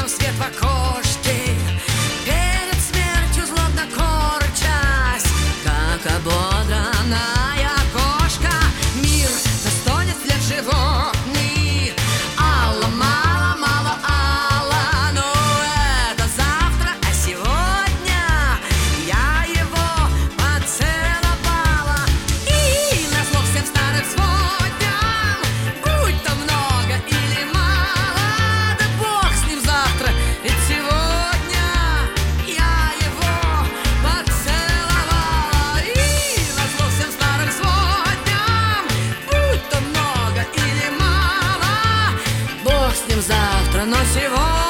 нам свет в окошке, перед смертью злобно корчась, как ободранная кошка. Мир застонет вслед животный. Алла, мало, мало, Алла, но это завтра, а сегодня я его поцеловала. И назло всем старым сводням, будь то много или мало, да бог с ним завтра, ведь сегодня я его поцеловала. И назло всем старым сводням, будь то много или мало, бог с ним завтра, но сегодня